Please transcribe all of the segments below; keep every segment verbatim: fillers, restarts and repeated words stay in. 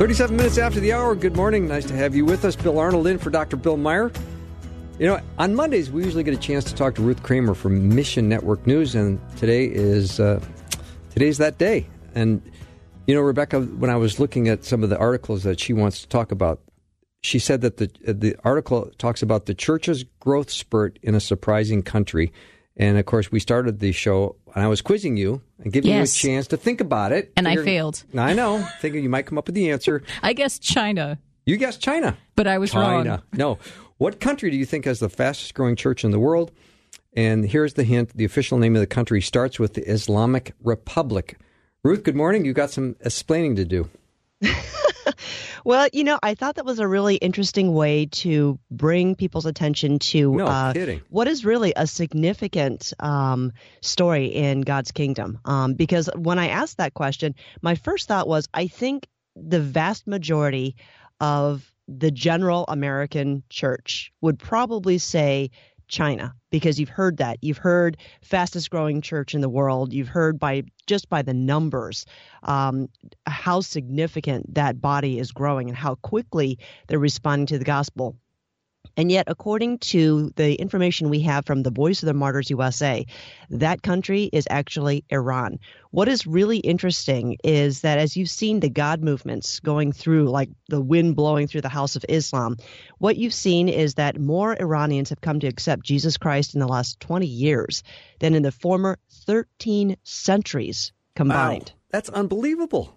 thirty-seven minutes after the hour. Good morning. Nice to have you with us. Bill Arnold in for Doctor Bill Meyer. You know, on Mondays, we usually get a chance to talk to Ruth Kramer from Mission Network News, and today is uh, today's that day. And, you know, Rebecca, when I was looking at some of the articles that she wants to talk about, she said that the the article talks about the church's growth spurt in a surprising country. And, of course, we started the show, and I was quizzing you and giving yes. you a chance to think about it. And Figured, I failed. I know. Thinking you might come up with the answer. I guessed China. You guessed China. But I was China. wrong. No. What country do you think has the fastest growing church in the world? And here's the hint. The official name of the country starts with the Islamic Republic. Ruth, good morning. You got some explaining to do. Well, you know, I thought that was a really interesting way to bring people's attention to no uh, kidding. what is really a significant um, story in God's kingdom. Um, because when I asked that question, my first thought was, I think the vast majority of the general American church would probably say China, because you've heard that. You've heard fastest growing church in the world. You've heard by just by the numbers um, how significant that body is growing and how quickly they're responding to the gospel. And yet, according to the information we have from the Voice of the Martyrs U S A, that country is actually Iran. What is really interesting is that as you've seen the God movements going through, like the wind blowing through the House of Islam, what you've seen is that more Iranians have come to accept Jesus Christ in the last twenty years than in the former thirteen centuries combined. Wow, that's unbelievable.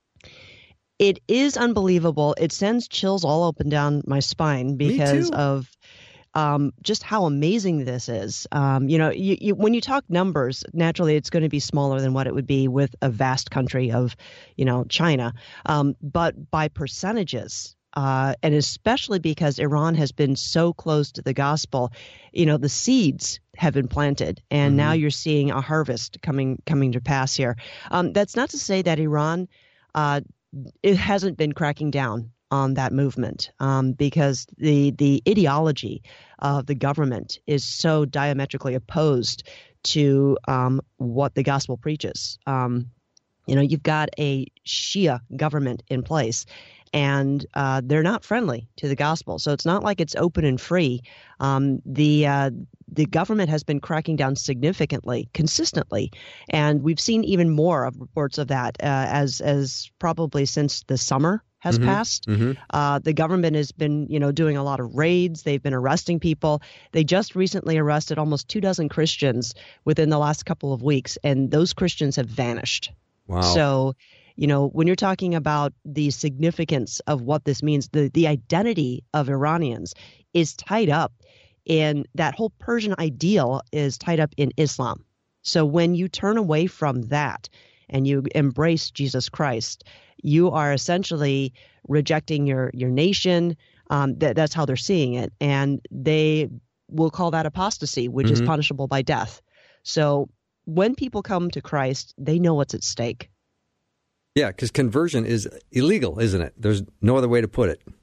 It is unbelievable. It sends chills all up and down my spine because of um, just how amazing this is. Um, you know, you, you, when you talk numbers, naturally it's going to be smaller than what it would be with a vast country of, you know, China. Um, but by percentages, uh, and especially because Iran has been so close to the gospel, you know, the seeds have been planted, and mm-hmm. now you're seeing a harvest coming coming to pass here. Um, that's not to say that Iran uh, it hasn't been cracking down on that movement um, because the the ideology of the government is so diametrically opposed to um, what the gospel preaches. Um, you know, you've got a Shia government in place, and uh, they're not friendly to the gospel. So it's not like it's open and free. Um, the uh, the government has been cracking down significantly, consistently, and we've seen even more of reports of that uh, as as probably since the summer has mm-hmm. passed. Mm-hmm. Uh, the government has been, you know, doing a lot of raids. They've been arresting people. They just recently arrested almost two dozen Christians within the last couple of weeks, and those Christians have vanished. Wow. So, you know, when you're talking about the significance of what this means, the, the identity of Iranians is tied up in that whole Persian ideal is tied up in Islam. So when you turn away from that and you embrace Jesus Christ, you are essentially rejecting your, your nation. Um, that, that's how they're seeing it. And they will call that apostasy, which mm-hmm. is punishable by death. So when people come to Christ, they know what's at stake. Yeah, because conversion is illegal, isn't it? There's no other way to put it.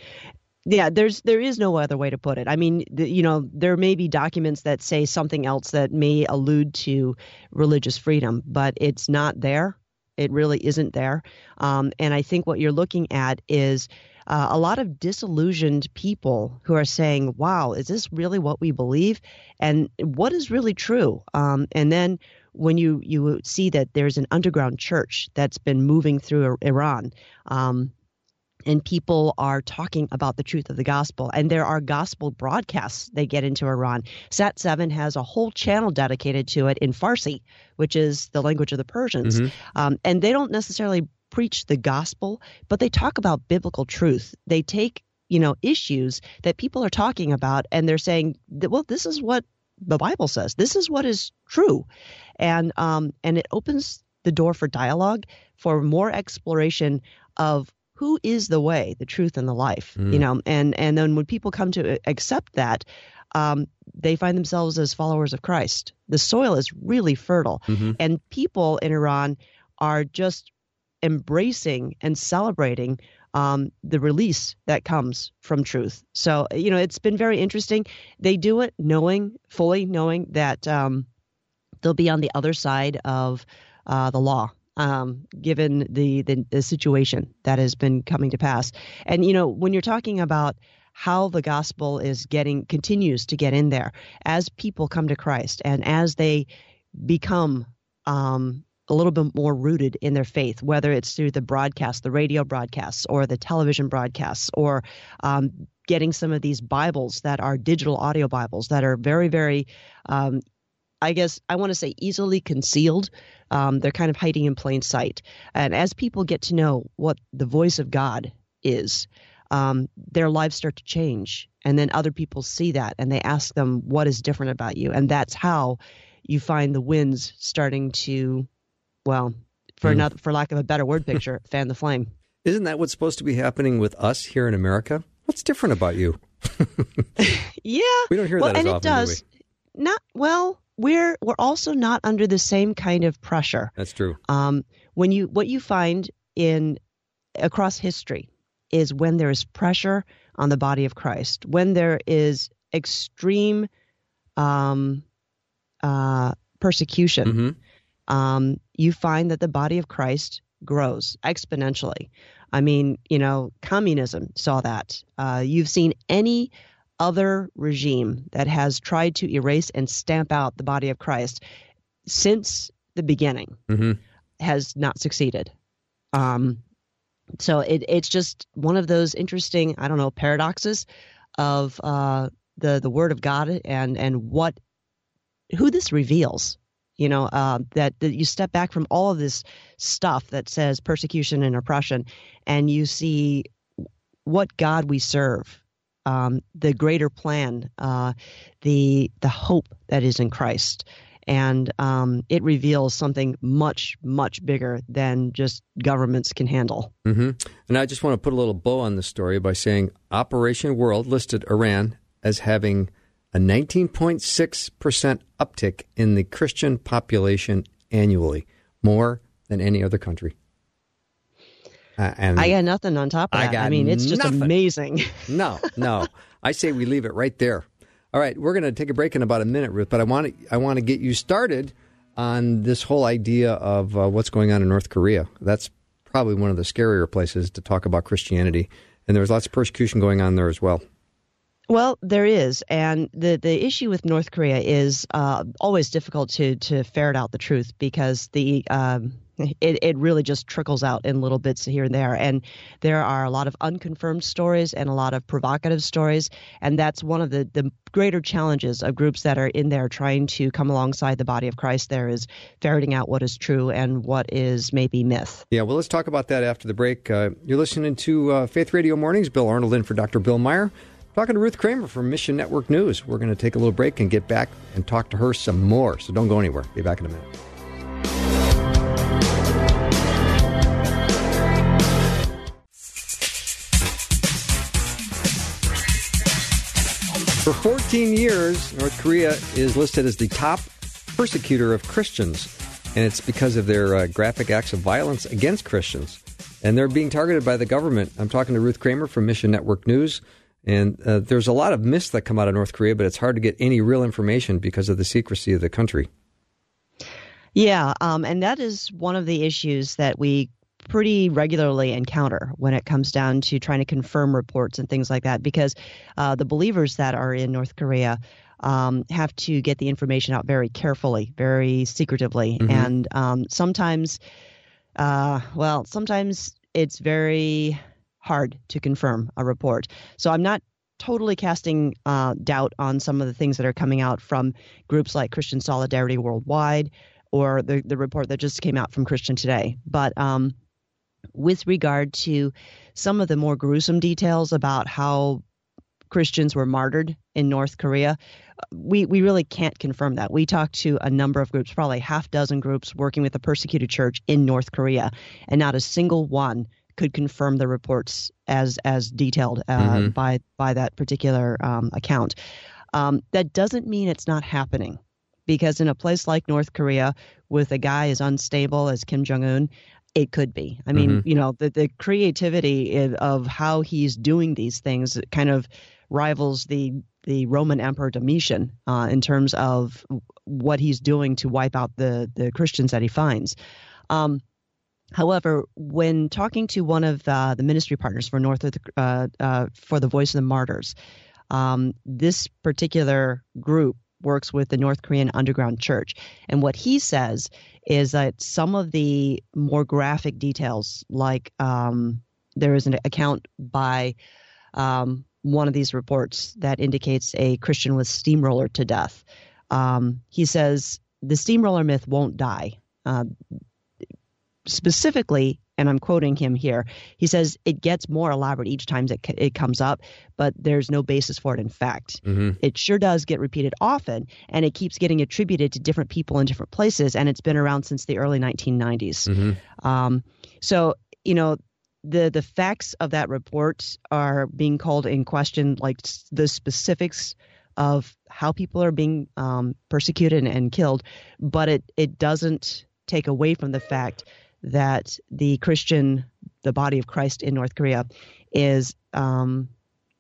Yeah, there's there is no other way to put it. I mean, the, you know, there may be documents that say something else that may allude to religious freedom, but it's not there. It really isn't there. Um, and I think what you're looking at is uh, a lot of disillusioned people who are saying, wow, is this really what we believe? And what is really true? Um, and then when you, you see that there's an underground church that's been moving through Iran, um, and people are talking about the truth of the gospel, and there are gospel broadcasts they get into Iran. Sat seven has a whole channel dedicated to it in Farsi, which is the language of the Persians. Mm-hmm. Um, and they don't necessarily preach the gospel, but they talk about biblical truth. They take, you know, issues that people are talking about, and they're saying, well, this is what the Bible says. This is what is true. And um, and it opens the door for dialogue, for more exploration of who is the way, the truth, and the life, mm. you know, and, and then when people come to accept that, um, they find themselves as followers of Christ. The soil is really fertile, mm-hmm. and people in Iran are just embracing and celebrating um, the release that comes from truth. So, you know, it's been very interesting. They do it knowing, fully knowing that um, they'll be on the other side of uh, the law. um, given the, the the situation that has been coming to pass. And you know, when you're talking about how the gospel is getting continues to get in there as people come to Christ and as they become um, a little bit more rooted in their faith, whether it's through the broadcast, the radio broadcasts, or the television broadcasts, or um, getting some of these Bibles that are digital audio Bibles that are very, very, um, I guess I want to say easily concealed. Um, they're kind of hiding in plain sight. And as people get to know what the voice of God is, um, their lives start to change. And then other people see that and they ask them, what is different about you? And that's how you find the winds starting to, well, for mm. another, for lack of a better word picture, fan the flame. Isn't that what's supposed to be happening with us here in America? What's different about you? Yeah. We don't hear well, that as and often, it does. do we? Not, well, we're we're also not under the same kind of pressure. That's true. Um, when you what you find in across history is when there is pressure on the body of Christ, when there is extreme um, uh, persecution, mm-hmm. um, you find that the body of Christ grows exponentially. I mean, you know, communism saw that. Uh, you've seen any other regime that has tried to erase and stamp out the body of Christ since the beginning mm-hmm. has not succeeded. Um, so it, it's just one of those interesting, I don't know, paradoxes of uh, the the Word of God and and what who this reveals. You know, uh, that, that you step back from all of this stuff that says persecution and oppression, and you see what God we serve, um, the greater plan, uh, the the hope that is in Christ. And um, it reveals something much, much bigger than just governments can handle. Mm-hmm. And I just want to put a little bow on this story by saying Operation World listed Iran as having a nineteen point six percent uptick in the Christian population annually, more than any other country. Uh, and I got nothing on top of that. I, got I mean, it's just nothing. amazing. no, no. I say we leave it right there. All right, we're going to take a break in about a minute, Ruth, but I want to I want to get you started on this whole idea of uh, what's going on in North Korea. That's probably one of the scarier places to talk about Christianity, and there's lots of persecution going on there as well. Well, there is, and the, the issue with North Korea is uh, always difficult to to ferret out the truth because the um, it it really just trickles out in little bits here and there, and there are a lot of unconfirmed stories and a lot of provocative stories, and that's one of the, the greater challenges of groups that are in there trying to come alongside the body of Christ. There is ferreting out what is true and what is maybe myth. Yeah, well, let's talk about that after the break. Uh, you're listening to uh, Faith Radio Mornings. Bill Arnold in for Doctor Bill Meyer. Talking to Ruth Kramer from Mission Network News. We're going to take a little break and get back and talk to her some more. So don't go anywhere. Be back in a minute. For fourteen years, North Korea is listed as the top persecutor of Christians. And it's because of their uh, graphic acts of violence against Christians. And they're being targeted by the government. I'm talking to Ruth Kramer from Mission Network News. And uh, there's a lot of myths that come out of North Korea, but it's hard to get any real information because of the secrecy of the country. Yeah, um, and that is one of the issues that we pretty regularly encounter when it comes down to trying to confirm reports and things like that, because uh, the believers that are in North Korea um, have to get the information out very carefully, very secretively. Mm-hmm. And um, sometimes, uh, well, sometimes it's very hard to confirm a report. So I'm not totally casting uh, doubt on some of the things that are coming out from groups like Christian Solidarity Worldwide or the, the report that just came out from Christian Today. But um, with regard to some of the more gruesome details about how Christians were martyred in North Korea, we, we really can't confirm that. We talked to a number of groups, probably half dozen groups working with the persecuted church in North Korea, and not a single one could confirm the reports as as detailed uh, mm-hmm. by by that particular um, account. Um, that doesn't mean it's not happening, because in a place like North Korea, with a guy as unstable as Kim Jong-un, it could be. I mean, mm-hmm. you know, the, the creativity of how he's doing these things kind of rivals the the Roman Emperor Domitian uh, in terms of what he's doing to wipe out the the Christians that he finds. Um, However, when talking to one of uh, the ministry partners for North of the, uh, uh, for the Voice of the Martyrs, um, this particular group works with the North Korean underground church. And what he says is that some of the more graphic details, like um, there is an account by um, one of these reports that indicates a Christian was steamrollered to death. Um, he says the steamroller myth won't die. Uh, specifically, and I'm quoting him here, he says it gets more elaborate each time it, it comes up, but there's no basis for it in fact. Mm-hmm. It sure does get repeated often, and it keeps getting attributed to different people in different places, and it's been around since the early nineteen nineties. Mm-hmm. Um, so, you know, the the facts of that report are being called in question, like the specifics of how people are being um, persecuted and, and killed, but it, it doesn't take away from the fact that the Christian, the body of Christ in North Korea is, um,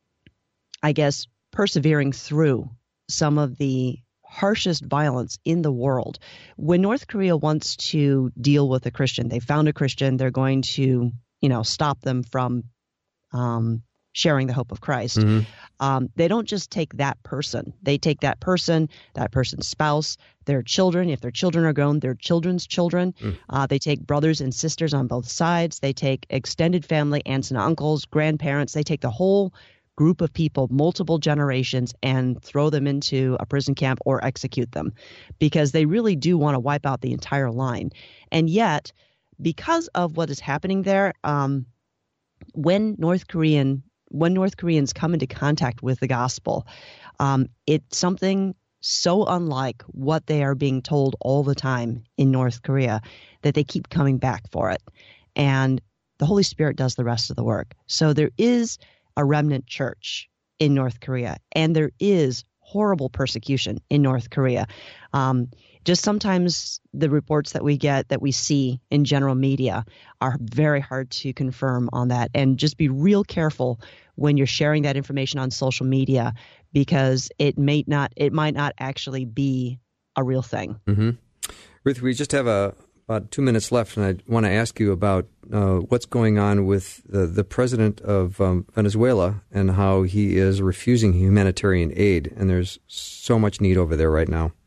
I guess, persevering through some of the harshest violence in the world. When North Korea wants to deal with a Christian, they found a Christian, they're going to, you know, stop them from um, sharing the hope of Christ. Mm-hmm. Um, they don't just take that person. They take that person, that person's spouse, their children. If their children are grown, their children's children. Mm. Uh, they take brothers and sisters on both sides. They take extended family, aunts and uncles, grandparents. They take the whole group of people, multiple generations, and throw them into a prison camp or execute them, because they really do want to wipe out the entire line. And yet, because of what is happening there, um, when North Korean when North Koreans come into contact with the gospel, um, it's something so unlike what they are being told all the time in North Korea that they keep coming back for it. And the Holy Spirit does the rest of the work. So there is a remnant church in North Korea, and there is horrible persecution in North Korea. Um, just sometimes the reports that we get, that we see in general media, are very hard to confirm on that. And just be real careful when you're sharing that information on social media, because it may not, it might not actually be a real thing. Mm-hmm. Ruth, we just have a, about two minutes left, and I want to ask you about uh, what's going on with the, the president of um, Venezuela and how he is refusing humanitarian aid. And there's so much need over there right now.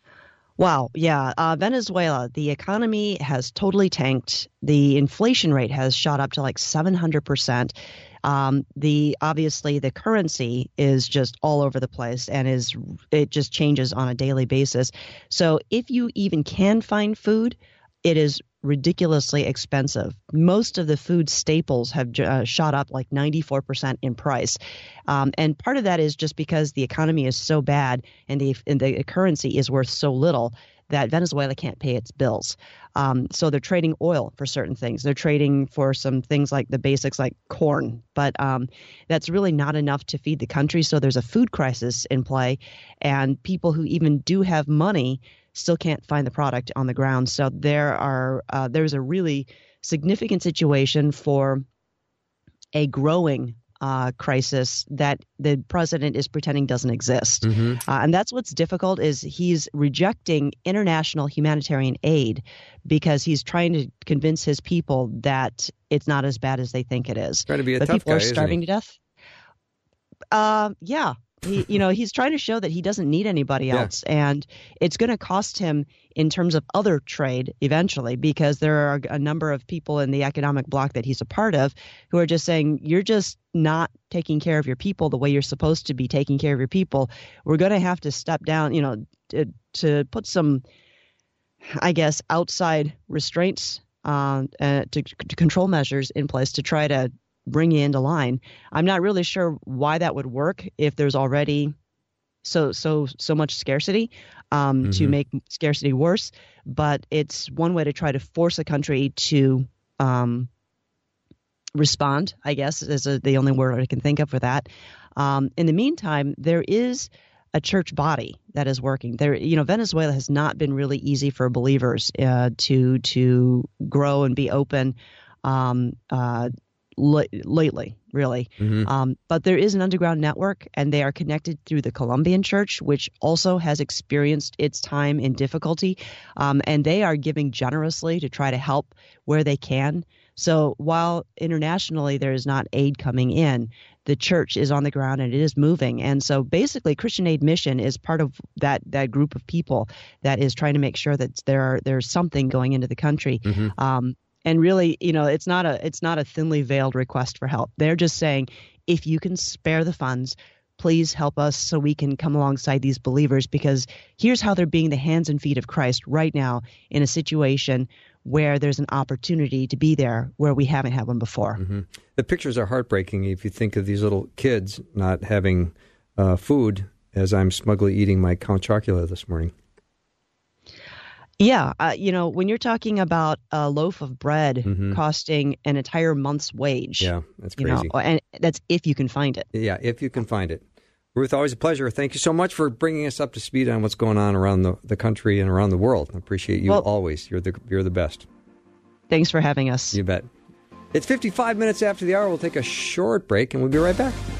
Wow. Yeah. Uh, Venezuela, the economy has totally tanked. The inflation rate has shot up to like seven hundred percent. Um, the obviously the currency is just all over the place, and is it just changes on a daily basis. So if you even can find food, it is ridiculously expensive. Most of the food staples have uh, shot up like ninety-four percent in price. Um, and part of that is just because the economy is so bad, and the, and the currency is worth so little, that Venezuela can't pay its bills. Um, so they're trading oil for certain things. They're trading for some things like the basics like corn, but um, that's really not enough to feed the country. So there's a food crisis in play, and people who even do have money still can't find the product on the ground. So there are uh, there's a really significant situation for a growing uh, crisis that the president is pretending doesn't exist. Mm-hmm. Uh, and that's what's difficult, is he's rejecting international humanitarian aid because he's trying to convince his people that it's not as bad as they think it is. Trying to be a but tough people guy, are starving to death. Uh, yeah. He, you know, he's trying to show that he doesn't need anybody else, yeah. And it's going to cost him in terms of other trade eventually, because there are a number of people in the economic bloc that he's a part of who are just saying, you're just not taking care of your people the way you're supposed to be taking care of your people. We're going to have to step down, you know, to, to put some, I guess, outside restraints, uh, uh, to, to control measures in place to try to bring you into line. I'm not really sure why that would work if there's already so so so much scarcity, um, mm-hmm. to make scarcity worse. But it's one way to try to force a country to um, respond, I guess, is a, the only word I can think of for that. Um, in the meantime, there is a church body that is working there. You know, Venezuela has not been really easy for believers uh, to to grow and be open. Um, uh, l- lately, really. Mm-hmm. Um, but there is an underground network, and they are connected through the Colombian Church, which also has experienced its time in difficulty. Um, and they are giving generously to try to help where they can. So while internationally there is not aid coming in, the church is on the ground and it is moving. And so basically Christian Aid Mission is part of that that group of people that is trying to make sure that there are, there's something going into the country. Mm-hmm. Um, and really, you know, it's not a it's not a thinly veiled request for help. They're just saying, if you can spare the funds, please help us so we can come alongside these believers, because here's how they're being the hands and feet of Christ right now in a situation where there's an opportunity to be there where we haven't had one before. Mm-hmm. The pictures are heartbreaking if you think of these little kids not having uh, food as I'm smugly eating my Count Chocula this morning. Yeah, uh, you know, when you're talking about a loaf of bread mm-hmm. costing an entire month's wage. Yeah, that's crazy. You know, and that's if you can find it. Yeah, if you can find it. Ruth, always a pleasure. Thank you so much for bringing us up to speed on what's going on around the, the country and around the world. I appreciate you well, always. You're the you're the best. Thanks for having us. You bet. It's fifty-five minutes after the hour. We'll take a short break, and we'll be right back.